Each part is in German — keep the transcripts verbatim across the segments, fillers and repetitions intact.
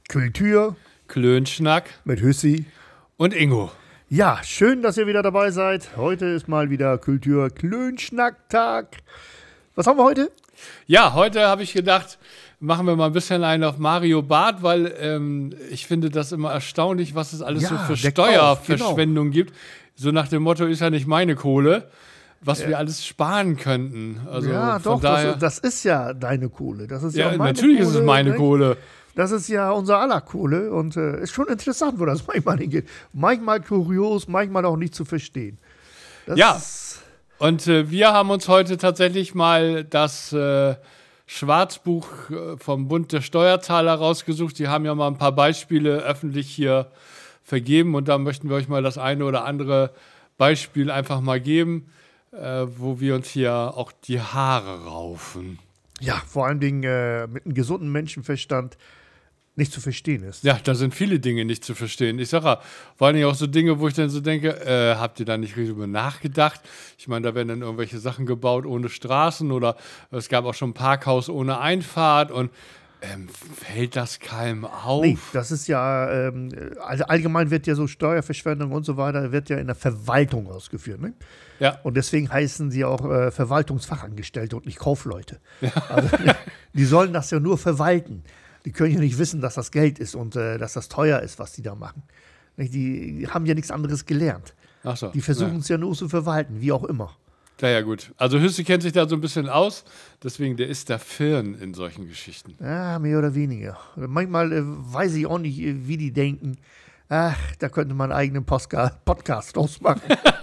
Kultur Klönschnack mit Hüssi und Ingo. Ja, schön, dass ihr wieder dabei seid. Heute ist mal wieder Kultur Klönschnack-Tag. Was haben wir heute? Ja, heute habe ich gedacht, machen wir mal ein bisschen einen auf Mario Barth, weil ähm, ich finde das immer erstaunlich, was es alles Ja, so für der Kauf, Steuerverschwendung genau. gibt. So nach dem Motto, ist ja nicht meine Kohle, was Ja. wir alles sparen könnten. Also ja, von doch, daher, das, das ist ja deine Kohle. Das ist ja, ja, meine natürlich Kohle, ist es meine nicht? Kohle. Das ist ja unser aller Kohle und äh, ist schon interessant, wo das manchmal hingeht. Manchmal kurios, manchmal auch nicht zu verstehen. Das Ja. ist- Und äh, wir haben uns heute tatsächlich mal das äh, Schwarzbuch äh, vom Bund der Steuerzahler rausgesucht. Die haben ja mal ein paar Beispiele öffentlich hier vergeben und da möchten wir euch mal das eine oder andere Beispiel einfach mal geben, äh, wo wir uns hier auch die Haare raufen. Ja, vor allen Dingen äh, mit einem gesunden Menschenverstand nicht zu verstehen ist. Ja, da sind viele Dinge nicht zu verstehen. Ich sage ja, vor allem auch so Dinge, wo ich dann so denke, äh, habt ihr da nicht richtig drüber nachgedacht? Ich meine, da werden dann irgendwelche Sachen gebaut ohne Straßen oder es gab auch schon ein Parkhaus ohne Einfahrt und ähm, fällt das keinem auf? Nee, das ist ja, ähm, also allgemein wird ja so Steuerverschwendung und so weiter, wird ja in der Verwaltung ausgeführt. Ne? Ja, Und deswegen heißen sie auch äh, Verwaltungsfachangestellte und nicht Kaufleute. Also, die sollen das ja nur verwalten. Die können ja nicht wissen, dass das Geld ist und äh, dass das teuer ist, was die da machen. Nicht? Die, die haben ja nichts anderes gelernt. ach so. Die versuchen ja. es ja nur zu verwalten, wie auch immer. Ja, ja, gut. Also Hüssi kennt sich da so ein bisschen aus, deswegen der ist der Firn in solchen Geschichten. Ja, mehr oder weniger. Manchmal äh, weiß ich auch nicht, äh, wie die denken. Ach, da könnte man einen eigenen Postka- Podcast draus machen.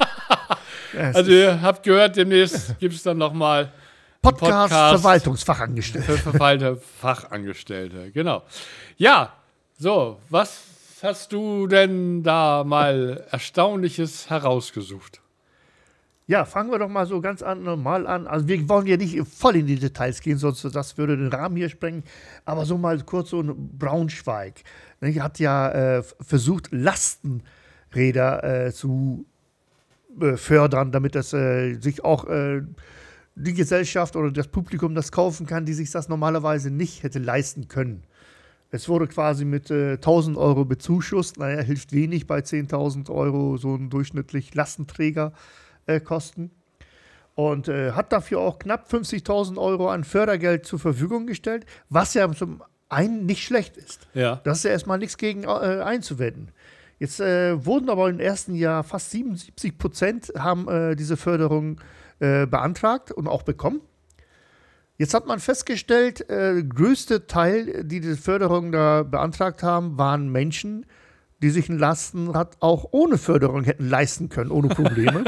Ja, es Also ist ihr habt gehört, demnächst gibt es dann nochmal Podcast, Podcast. Verwaltungsfachangestellte. für verfeilte Fachangestellte, genau. Ja, so, was hast du denn da mal Erstaunliches herausgesucht? Ja, fangen wir doch mal so ganz an, normal an. Also wir wollen ja nicht voll in die Details gehen, sonst das würde den Rahmen hier sprengen. Aber so mal kurz so ein Braunschweig. Ne, hat ja äh, versucht, Lastenräder äh, zu äh, fördern, damit das äh, sich auch äh, die Gesellschaft oder das Publikum das kaufen kann, die sich das normalerweise nicht hätte leisten können. Es wurde quasi mit äh, tausend Euro bezuschusst. Naja, hilft wenig bei zehntausend Euro so ein durchschnittlich Lastenträger äh, kosten. Und äh, hat dafür auch knapp fünfzigtausend Euro an Fördergeld zur Verfügung gestellt, was ja zum einen nicht schlecht ist. Ja. Das ist ja erstmal nichts gegen äh, einzuwenden. Jetzt äh, wurden aber im ersten Jahr fast siebenundsiebzig Prozent haben äh, diese Förderung äh, beantragt und auch bekommen. Jetzt hat man festgestellt, äh, der größte Teil, die diese Förderung da beantragt haben, waren Menschen, die sich ein Lastenrad auch ohne Förderung hätten leisten können, ohne Probleme.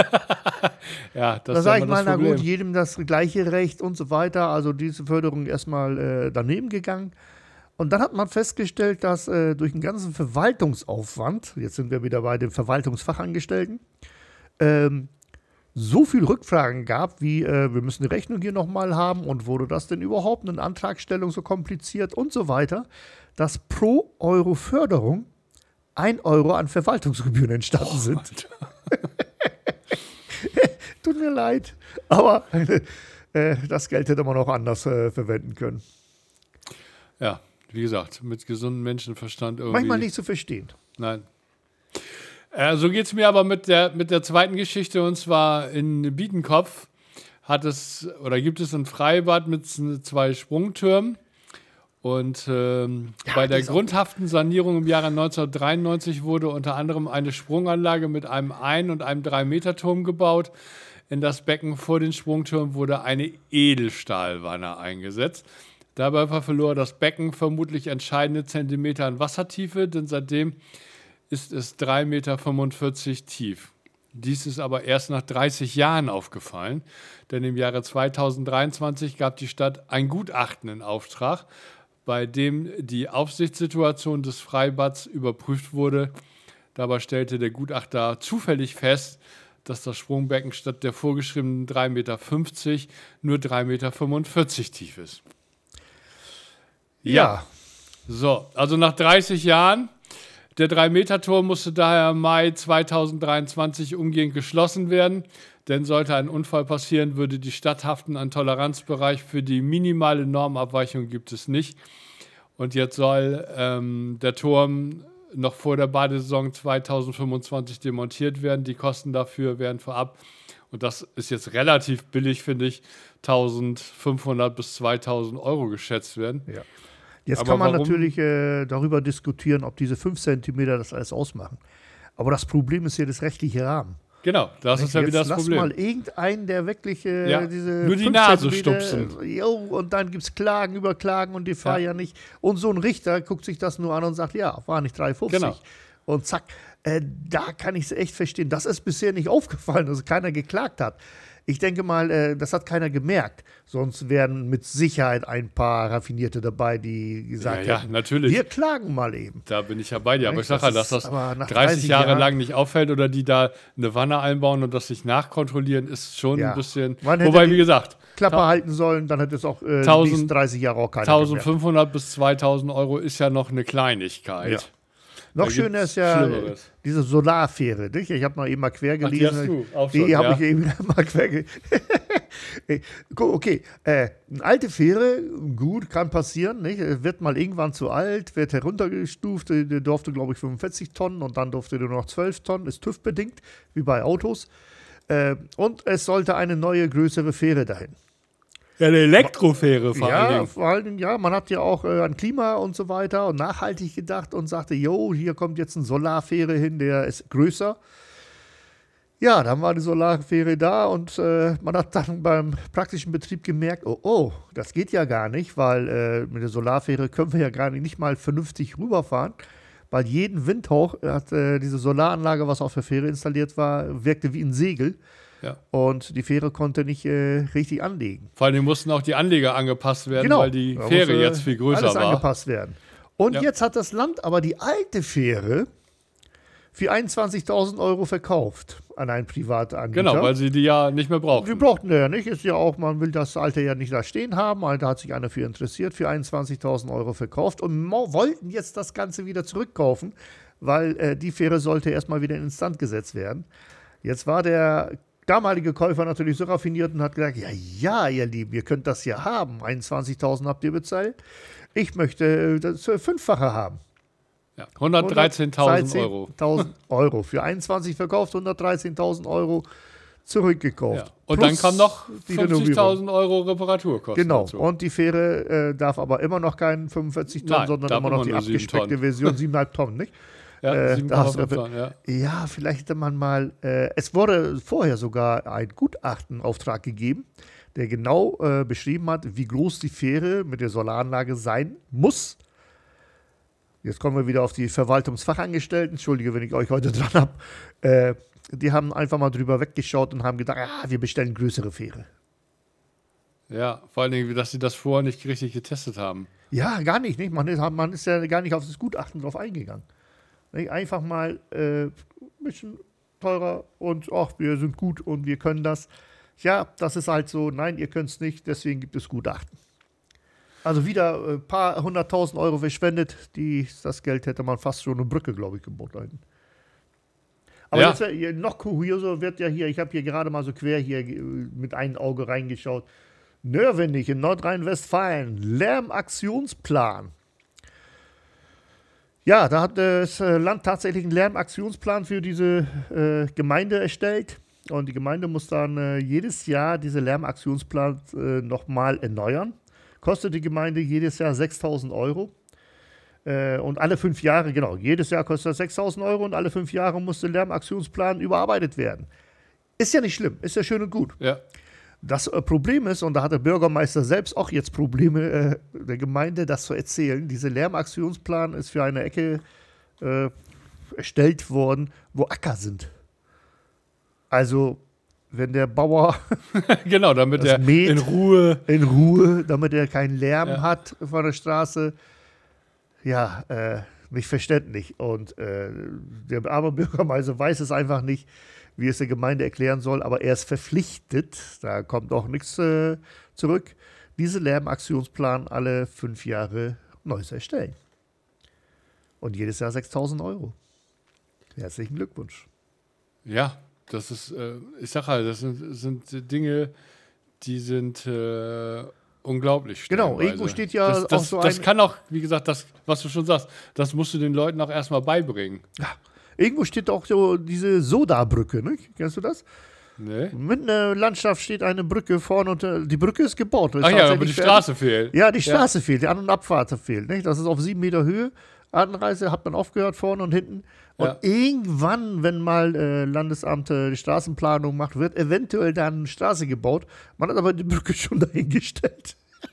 Ja, das Da ist sage ich immer mal, das na Problem. gut, jedem das gleiche Recht und so weiter. Also diese Förderung erstmal äh, daneben gegangen. Und dann hat man festgestellt, dass äh, durch den ganzen Verwaltungsaufwand, jetzt sind wir wieder bei den Verwaltungsfachangestellten, ähm, so viel Rückfragen gab, wie äh, wir müssen die Rechnung hier nochmal haben und wurde das denn überhaupt eine Antragstellung so kompliziert und so weiter, dass pro Euro Förderung ein Euro an Verwaltungsgebühren entstanden Oh, sind. Tut mir leid, aber äh, das Geld hätte man auch anders äh, verwenden können. Ja, wie gesagt, mit gesundem Menschenverstand irgendwie. Manchmal nicht zu verstehen. Nein. Äh, so geht es mir aber mit der, mit der zweiten Geschichte, und zwar in Biedenkopf hat es oder gibt es ein Freibad mit z- zwei Sprungtürmen. Und ähm, Ja, bei der das ist auch- grundhaften Sanierung im Jahre neunzehnhundertdreiundneunzig wurde unter anderem eine Sprunganlage mit einem ein- und einem drei Meter Turm gebaut. In das Becken vor den Sprungtürmen wurde eine Edelstahlwanne eingesetzt. Dabei verlor das Becken vermutlich entscheidende Zentimeter an Wassertiefe, denn seitdem ist es drei Meter fünfundvierzig tief. Dies ist aber erst nach dreißig Jahren aufgefallen, denn im Jahre zweitausenddreiundzwanzig gab die Stadt ein Gutachten in Auftrag, bei dem die Aufsichtssituation des Freibads überprüft wurde. Dabei stellte der Gutachter zufällig fest, dass das Sprungbecken statt der vorgeschriebenen drei Meter fünfzig nur drei Meter fünfundvierzig tief ist. Ja. So, also nach dreißig Jahren. Der drei Meter Turm musste daher im Mai zweitausenddreiundzwanzig umgehend geschlossen werden, denn sollte ein Unfall passieren, würde die Stadt haften. Einen Toleranzbereich für die minimale Normabweichung gibt es nicht. Und jetzt soll ähm, der Turm noch vor der Badesaison zweitausendfünfundzwanzig demontiert werden. Die Kosten dafür werden vorab, und das ist jetzt relativ billig, finde ich, eintausendfünfhundert bis zweitausend Euro geschätzt werden. Ja. Jetzt Aber kann man warum? natürlich äh, darüber diskutieren, ob diese fünf Zentimeter das alles ausmachen. Aber das Problem ist ja das rechtliche Rahmen. Genau, das ist ja Jetzt wieder das lass Problem. mal irgendeinen, der wirklich äh, Ja, diese nur die fünf Nase Zentimeter, stupsen. Jo, und dann gibt es Klagen über Klagen und die fahren ja. Ja. nicht. Und so ein Richter guckt sich das nur an und sagt, ja, war nicht drei fünfzig. Genau. Und zack, äh, da kann ich es echt verstehen. Das ist bisher nicht aufgefallen, dass keiner geklagt hat. Ich denke mal, äh, das hat keiner gemerkt. Sonst wären mit Sicherheit ein paar Raffinierte dabei, die gesagt Ja, ja, hätten, natürlich. wir klagen mal eben. Da bin ich ja bei dir. Aber Nicht? ich sage Das ja, dass ist das aber nach dreißig dreißig Jahre Jahren- lang nicht auffällt oder die da eine Wanne einbauen und das sich nachkontrollieren, ist schon Ja. ein bisschen. Man hätte Wobei, die wie gesagt, Klappe Ta- halten sollen, dann hätte es auch äh, die tausend nächsten dreißig Jahre auch keiner gemerkt. eintausendfünfhundert bis zweitausend Euro ist ja noch eine Kleinigkeit. Ja. Noch Da schöner gibt's ist ja äh, Schlimmeres. diese Solarfähre. Nicht? Ich habe noch eben mal quer Ach, die gelesen. hast du auch die schon, habe ja. ich eben mal quer gelesen. Okay, äh, eine alte Fähre, gut, kann passieren. Nicht? Wird mal irgendwann zu alt, wird heruntergestuft. Die durfte, glaube ich, fünfundvierzig Tonnen und dann durfte nur noch zwölf Tonnen. Ist TÜV-bedingt, wie bei Autos. Äh, und es sollte eine neue, größere Fähre dahin. Ja, eine Elektrofähre vor allen Ja, Dingen. vor allen Dingen, ja, man hat ja auch äh, an Klima und so weiter und nachhaltig gedacht und sagte, jo, hier kommt jetzt ein Solarfähre hin, der ist größer. Ja, dann war die Solarfähre da und äh, man hat dann beim praktischen Betrieb gemerkt, oh, oh, das geht ja gar nicht, weil äh, mit der Solarfähre können wir ja gar nicht, nicht mal vernünftig rüberfahren, weil jeden Windhauch hat äh, diese Solaranlage, was auf der Fähre installiert war, wirkte wie ein Segel. Ja. Und die Fähre konnte nicht äh, richtig anlegen. Vor allem mussten auch die Anleger angepasst werden, Genau. weil die Da Fähre musste jetzt viel größer alles war. angepasst werden. Und Ja. jetzt hat das Land aber die alte Fähre für einundzwanzigtausend Euro verkauft an einen Privatanbieter. Genau, weil sie die ja nicht mehr Die brauchten. brauchten ja nicht. Ist ja auch, man will das alte ja nicht da stehen haben. Da hat sich einer für interessiert, für einundzwanzigtausend Euro verkauft und mo- wollten jetzt das Ganze wieder zurückkaufen, weil äh, die Fähre sollte erstmal wieder instand gesetzt werden. Jetzt war der damalige Käufer natürlich so raffiniert und hat gesagt, ja, ja, ihr Lieben, ihr könnt das ja haben. einundzwanzigtausend habt ihr bezahlt. Ich möchte äh, das Fünffache haben. Ja, hundertdreizehntausend Euro. hundertdreizehntausend Euro. Für einundzwanzig verkauft, hundertdreizehntausend Euro zurückgekauft. Ja. Und Plus dann kam noch die Renovierung. fünfzigtausend Euro Reparaturkosten Genau. dazu. Und die Fähre äh, darf aber immer noch keinen fünfundvierzig Tonnen, Nein, sondern darf immer noch immer die nur sieben abgespeckte Tonnen. Version, sieben Komma fünf Tonnen, nicht? ja, äh, sieben da Komma hast du fünf aber- Tonnen, ja. Ja, vielleicht hätte man mal, äh, es wurde vorher sogar ein Gutachtenauftrag gegeben, der genau äh, beschrieben hat, wie groß die Fähre mit der Solaranlage sein muss. Jetzt kommen wir wieder auf die Verwaltungsfachangestellten. Entschuldige, wenn ich euch heute dran habe. Äh, die haben einfach mal drüber weggeschaut und haben gedacht, ah, wir bestellen größere Fähre. Ja, vor allen Dingen, dass sie das vorher nicht richtig getestet haben. Ja, gar nicht. nicht. Man, ist, man ist ja gar nicht auf das Gutachten drauf eingegangen. Nicht? Einfach mal ein äh, bisschen teurer und ach, wir sind gut und wir können das. Ja, das ist halt so, nein, ihr könnt es nicht, deswegen gibt es Gutachten. Also wieder ein paar hunderttausend Euro verschwendet, die, das Geld hätte man fast schon eine Brücke, glaube ich, gebaut da hinten. Aber Ja. jetzt äh, noch kurioser wird ja hier, ich habe hier gerade mal so quer hier äh, mit einem Auge reingeschaut. Nörvenich in Nordrhein-Westfalen, Lärmaktionsplan. Ja, da hat das äh, Land tatsächlich einen Lärmaktionsplan für diese äh, Gemeinde erstellt. Und die Gemeinde muss dann äh, jedes Jahr diese Lärmaktionsplan äh, nochmal erneuern. Kostet die Gemeinde jedes Jahr sechstausend Euro. Äh, und alle fünf Jahre, genau, jedes Jahr kostet das sechstausend Euro und alle fünf Jahre muss der Lärmaktionsplan überarbeitet werden. Ist ja nicht schlimm, ist ja schön und gut. Ja. Das äh, Problem ist, und da hat der Bürgermeister selbst auch jetzt Probleme äh, der Gemeinde, das zu erzählen, dieser Lärmaktionsplan ist für eine Ecke äh, erstellt worden, wo Acker sind. Also, wenn der Bauer Genau, damit Das er mäht. in Ruhe. in Ruhe, damit er keinen Lärm Ja. hat von der Straße, ja, äh, nicht verständlich. Und äh, der arme Bürgermeister weiß es einfach nicht, wie es der Gemeinde erklären soll, aber er ist verpflichtet, da kommt auch nichts äh, zurück, diese Lärmaktionsplan alle fünf Jahre neu zu erstellen. Und jedes Jahr sechstausend Euro. Herzlichen Glückwunsch. Ja, das ist, äh, ich sag halt, das sind, sind Dinge, die sind äh, unglaublich. Genau, stellenweise. irgendwo steht ja das, auch das, so das ein- kann auch, wie gesagt, das, was du schon sagst, das musst du den Leuten auch erstmal beibringen. Ja. Irgendwo steht auch so diese Soda-Brücke, ne? Kennst du das? Ne? Mitten in der Landschaft steht eine Brücke vorne und äh, die Brücke ist gebaut. Ist Ach ja, aber tatsächlich die fertig. Straße fehlt. Ja, die Straße fehlt, die An- und Abfahrt fehlt. Nicht? Das ist auf sieben Meter Höhe. Anreise hat man aufgehört, vorne und hinten. Und Ja. irgendwann, wenn mal äh, Landesamt äh, die Straßenplanung macht, wird eventuell dann eine Straße gebaut. Man hat aber die Brücke schon dahingestellt.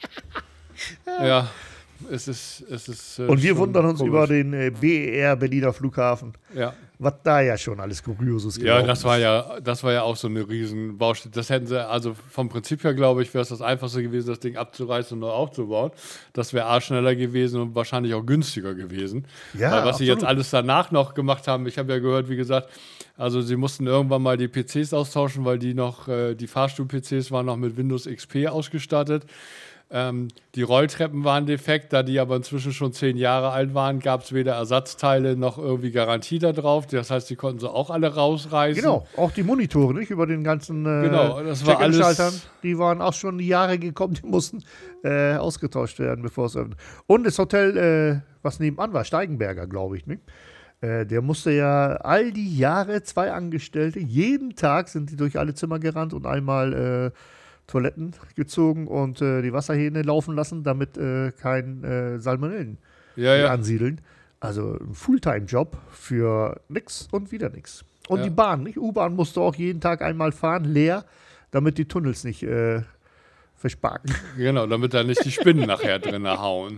Ja, es ist. Es ist äh, Und wir schon wundern uns komisch. über den äh, B E R Berliner Flughafen. Ja. Was da ja schon alles Kurioses Ja, gelaufen das war ist. ja, das war ja auch so eine riesen Baustelle. Das hätten sie, also vom Prinzip her, glaube ich, wäre es das Einfachste gewesen, das Ding abzureißen und neu aufzubauen. Das wäre A, schneller gewesen und wahrscheinlich auch günstiger gewesen. Ja, Weil was sie jetzt absolut. alles danach noch gemacht haben, ich habe ja gehört, wie gesagt, also sie mussten irgendwann mal die P Cs austauschen, weil die noch, äh, die Fahrstuhl-P Cs waren noch mit Windows X P ausgestattet. Ähm, die Rolltreppen waren defekt, da die aber inzwischen schon zehn Jahre alt waren, gab es weder Ersatzteile noch irgendwie Garantie da drauf. Das heißt, die konnten sie auch alle rausreißen. Genau, auch die Monitore, nicht? Über den ganzen äh, Genau, das war alles- Check-in-Schaltern, die waren auch schon die Jahre gekommen, die mussten äh, ausgetauscht werden, bevor es öffnet. Und das Hotel, äh, was nebenan war, Steigenberger, glaube ich, nicht? Äh, der musste ja all die Jahre, zwei Angestellte, jeden Tag sind die durch alle Zimmer gerannt und einmal äh, Toiletten gezogen und äh, die Wasserhähne laufen lassen, damit äh, kein äh, Salmonellen Ja, ja. ansiedeln. Also ein Fulltime-Job für nix und wieder nix. Und Ja. die Bahn, nicht? U-Bahn musste auch jeden Tag einmal fahren, leer, damit die Tunnels nicht äh, versparken. Genau, damit da nicht die Spinnen nachher drin hauen.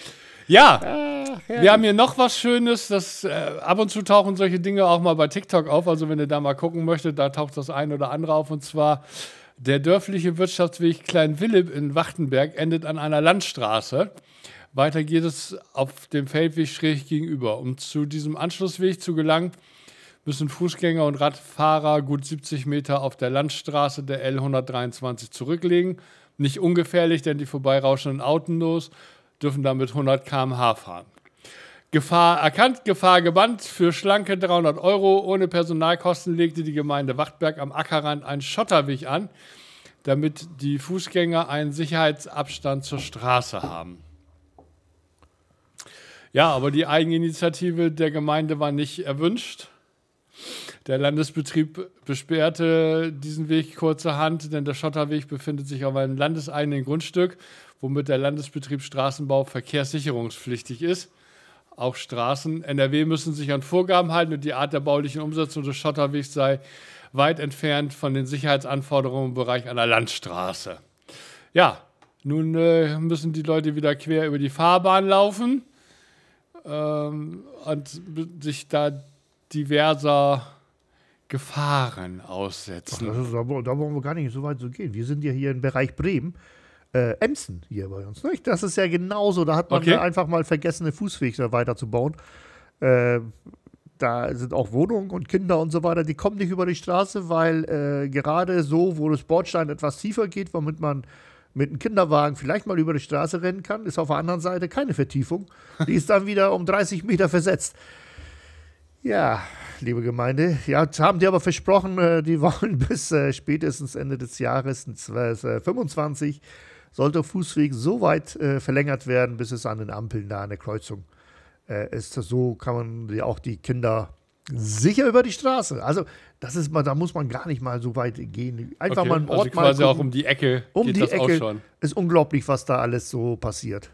Ja, wir haben hier noch was Schönes. Das, äh, ab und zu tauchen solche Dinge auch mal bei TikTok auf. Also wenn ihr da mal gucken möchtet, da taucht das ein oder andere auf. Und zwar der dörfliche Wirtschaftsweg Klein Willib in Wachtenberg endet an einer Landstraße. Weiter geht es auf dem Feldweg schräg gegenüber. Um zu diesem Anschlussweg zu gelangen, müssen Fußgänger und Radfahrer gut siebzig Meter auf der Landstraße der L hundertdreiundzwanzig zurücklegen. Nicht ungefährlich, denn die vorbeirauschenden Autos dürfen damit hundert Kilometer pro Stunde fahren. Gefahr erkannt, Gefahr gebannt. Für schlanke dreihundert Euro ohne Personalkosten legte die Gemeinde Wachtberg am Ackerrand einen Schotterweg an, damit die Fußgänger einen Sicherheitsabstand zur Straße haben. Ja, aber die Eigeninitiative der Gemeinde war nicht erwünscht. Der Landesbetrieb besperrte diesen Weg kurzerhand, denn der Schotterweg befindet sich auf einem landeseigenen Grundstück, womit der Landesbetrieb Straßenbau verkehrssicherungspflichtig ist. Auch Straßen N R W müssen sich an Vorgaben halten und die Art der baulichen Umsetzung des Schotterwegs sei weit entfernt von den Sicherheitsanforderungen im Bereich einer Landstraße. Ja, nun äh, müssen die Leute wieder quer über die Fahrbahn laufen ähm, und b- sich da diverser Gefahren aussetzen. Das ist, da, wo- da wollen wir gar nicht so weit so gehen. Wir sind ja hier im Bereich Bremen. Äh, Emsen hier bei uns. Nicht? Das ist ja genauso. Da hat man Okay. einfach mal vergessen, eine Fußweg da weiterzubauen. Äh, da sind auch Wohnungen und Kinder und so weiter, die kommen nicht über die Straße, weil äh, gerade so, wo das Bordstein etwas tiefer geht, womit man mit einem Kinderwagen vielleicht mal über die Straße rennen kann, ist auf der anderen Seite keine Vertiefung. Die ist dann wieder um dreißig Meter versetzt. Ja, liebe Gemeinde, ja, jetzt haben die aber versprochen, äh, die wollen bis äh, spätestens Ende des Jahres äh, fünfundzwanzig sollte der Fußweg so weit äh, verlängert werden, bis es an den Ampeln da eine Kreuzung äh, ist. So kann man die, auch die Kinder sicher über die Straße. Also das ist mal, da muss man gar nicht mal so weit gehen. Einfach Okay, mal einen also Ort mal quasi auch gucken. um die Ecke Um geht die das auch Ecke schon. ist unglaublich, was da alles so passiert.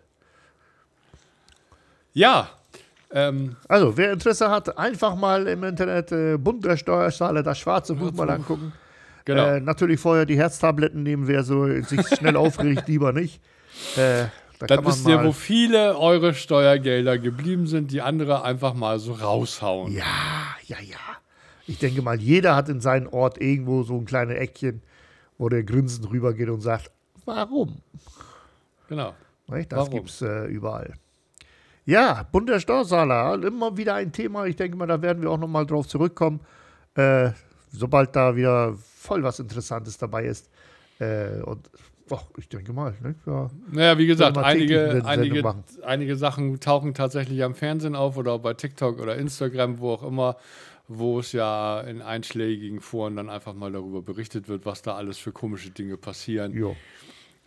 Ja, ähm, Also, wer Interesse hat, einfach mal im Internet äh, Bund der Steuerzahler, das schwarze Buch mal angucken. genau. Äh, natürlich vorher die Herztabletten nehmen, wer so sich schnell aufregt, lieber nicht. Äh, da Dann kann man wisst ihr, mal, wo viele eure Steuergelder geblieben sind, die andere einfach mal so raushauen. Ja, ja, ja. Ich denke mal, jeder hat in seinem Ort irgendwo so ein kleines Eckchen, wo der grinsend rübergeht und sagt, warum? Genau. Nicht? Das Warum? gibt es äh, überall. Ja, Bund der Steuerzahler, immer wieder ein Thema. Ich denke mal, da werden wir auch nochmal drauf zurückkommen, äh, sobald da wieder voll was Interessantes dabei ist. Äh, und och, ich denke mal, ne? Ja, Naja, wie gesagt, Sollen wir täglich einige, eine Sendung einige, machen. einige Sachen tauchen tatsächlich am Fernsehen auf oder auch bei TikTok oder Instagram, wo auch immer, wo es ja in einschlägigen Foren dann einfach mal darüber berichtet wird, was da alles für komische Dinge passieren. jo.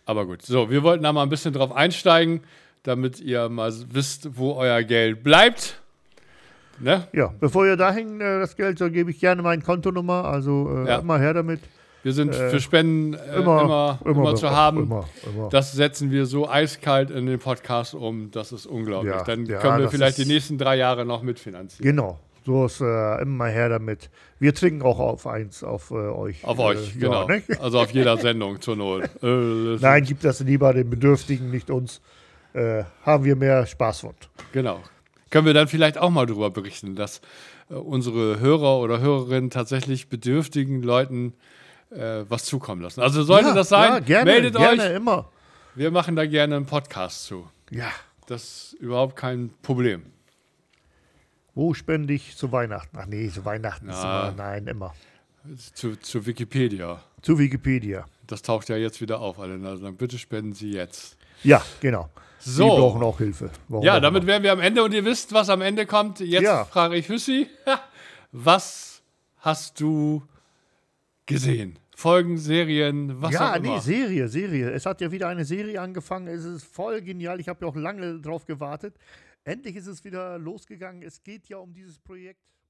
Aber gut, so, wir wollten da mal ein bisschen drauf einsteigen, damit ihr mal wisst, wo euer Geld bleibt. Ne? Ja, bevor ihr dahin äh, das Geld, so gebe ich gerne meine Kontonummer, also äh, Ja. immer her damit. Wir sind Äh, für Spenden äh, immer, immer, immer, immer, zu immer, haben. immer, immer. Das setzen wir so eiskalt in den Podcast um. Das ist unglaublich. Ja, Dann ja, können wir das vielleicht ist- die nächsten drei Jahre noch mitfinanzieren. Genau, so ist äh, immer her damit. Wir trinken auch auf eins, auf äh, euch. Auf äh, euch, ja, genau. ne? Also auf jeder Sendung zur Not. Äh, das Nein, gibt das lieber den Bedürftigen, nicht uns. Äh, haben wir mehr Spaß von. Genau. Können wir dann vielleicht auch mal darüber berichten, dass äh, unsere Hörer oder Hörerinnen tatsächlich bedürftigen Leuten äh, was zukommen lassen. Also sollte ja, das sein, ja, gerne, meldet gerne, euch. immer. Wir machen da gerne einen Podcast zu. Ja, Das ist überhaupt kein Problem. wo spende ich zu Weihnachten? Ach nee, zu Weihnachten ist Na. immer, nein, immer. Zu, zu Wikipedia. Zu Wikipedia. Das taucht ja jetzt wieder auf. Alle also dann bitte spenden Sie jetzt. Ja, genau. So. Die brauchen auch Hilfe. Warum Ja, auch damit immer. wären wir am Ende und ihr wisst, was am Ende kommt. Jetzt Ja. frage ich Hüssi, was hast du gesehen? Folgen, Serien, was ja, auch nee, immer. Serie, Serie. Es hat ja wieder eine Serie angefangen. Es ist voll genial. Ich habe ja auch lange drauf gewartet. Endlich ist es wieder losgegangen. Es geht ja um dieses Projekt.